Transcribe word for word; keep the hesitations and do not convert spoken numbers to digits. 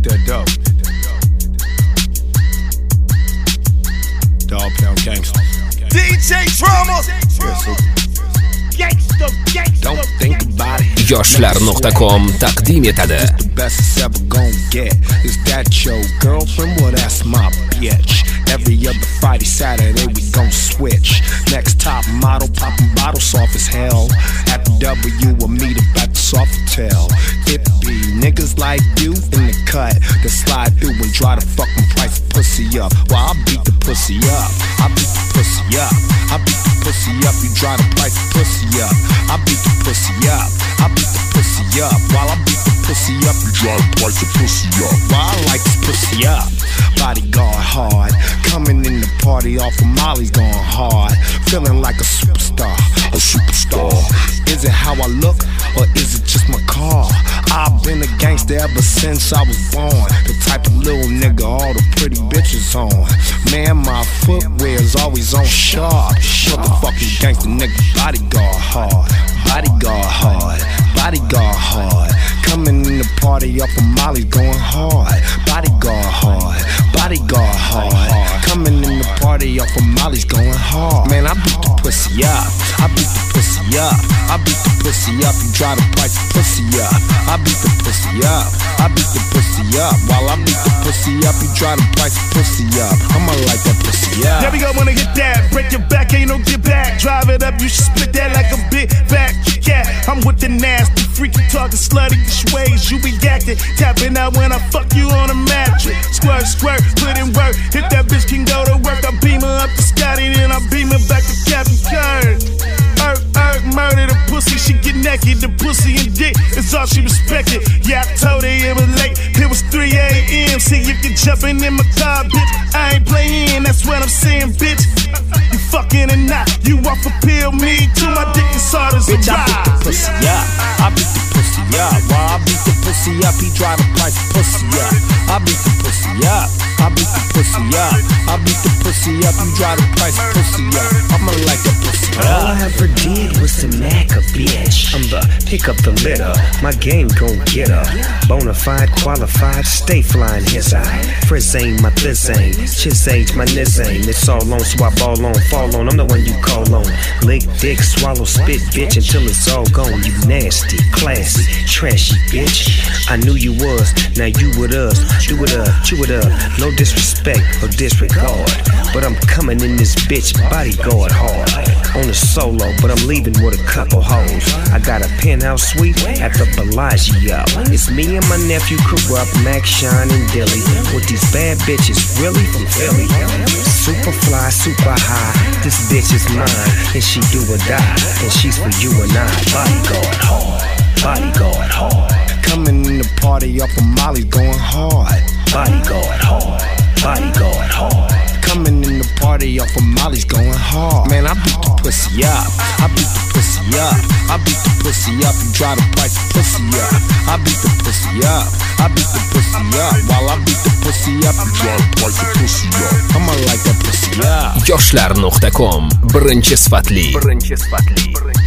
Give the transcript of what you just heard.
Get that dope. Dog Pound Gangsta. D J Drama. Gangsta, gangsta. Don't think about it. Yoshlar nokta com taqdim etadi. It's the best it's ever gonna get. Is that your girlfriend? Well, that's my bitch. Every other Friday, Saturday, we gon' switch. Next top model, popping bottles off as hell. At the W, we'll meet up at the Sofitel. It be niggas like you in the cut that slide through and try to fucking price the pussy up. Well, I beat the pussy up. I beat the pussy up. I beat the pussy up. You try to price the pussy up. I beat the pussy up. I beat the pussy up. While I beat the pussy up, you try to price the pussy up. While I like this pussy up. Bodyguard hard. Coming in the party off of Molly's going hard. Feeling like a superstar. A superstar. Is it how I look or is it just my car? I've been a gangster ever since I was born. The type of little nigga all the pretty bitches on. Man, my footwear's always on sharp. Motherfucking gangster nigga, bodyguard hard. Bodyguard hard. Bodyguard hard. Coming in the party off of Molly going hard. Bodyguard hard. Bodyguard hard. Coming in the party off of Molly's going hard. Man, I beat the pussy up. I beat the pussy up. I beat the pussy up. You try to price the pussy up. I beat the pussy up. I beat the pussy up. While I beat the pussy up, you try to price the pussy up. I'ma like that pussy up. There we go, wanna hit that. Break your back, ain't no get back. Drive it up, you should split that like a big back cat. I'm with the nasty, freaky, talking slutty ways. You be acting, tapping out when I fuck you on a mattress. Squirt, squirt, put in work. Hit that bitch, can go to work. I beam her up to Scotty, then I beam her back to Captain Kirk. Erk, erk, murder the pussy, she get naked. The pussy and dick is all she respected. Yeah, I told her it was late, it was three a.m. See if you jumping in my car, bitch. I ain't playing, that's what I'm saying, bitch. You fucking or not, you off a pill, me too. My dick is hard as a bitch, I beat the pussy up. I beat the pussy up. While I beat the pussy up, he try to price the pussy up. I beat the pussy up. I beat the pussy up. I beat the pussy up. You try to price the pussy up. I'ma like a pussy up. All I ever did was to smack a bitch. I'm the pick up the litter. My game gon' get her. Bonafide, qualified, stay flying his eye. Frizz ain't my this ain't. Chiz age my this ain't. It's all on, so I ball on, fall on. I'm the one you call on. Lick dick, swallow, spit, bitch until it's all gone. You nasty, classy, trashy, bitch. I knew you was, now you with us. Do it up, chew it up. No disrespect or disregard, but I'm coming in this bitch bodyguard hard. On a solo, but I'm leaving with a couple hoes. I got a penthouse suite at the Bellagio. It's me and my nephew Corrupt, Mac, Shine, and Dilly. With these bad bitches, really from Philly. Super fly, super high. This bitch is mine, and she do or die. And she's for you and I. Bodyguard hard, bodyguard hard. Coming in the party off of Molly going hard. Bodyguard hard, bodyguard hard. Coming in the party off of Molly's going hard. Man, I beat the pussy up. I beat the pussy up. I beat the pussy up. You try to price the pussy up. I beat the pussy up. I beat the pussy up. While I beat the pussy up, you try to price the pussy up. I'ma like that pussy up. Yoshlar nokta com birinchi sifatli. Birinchi sifatli.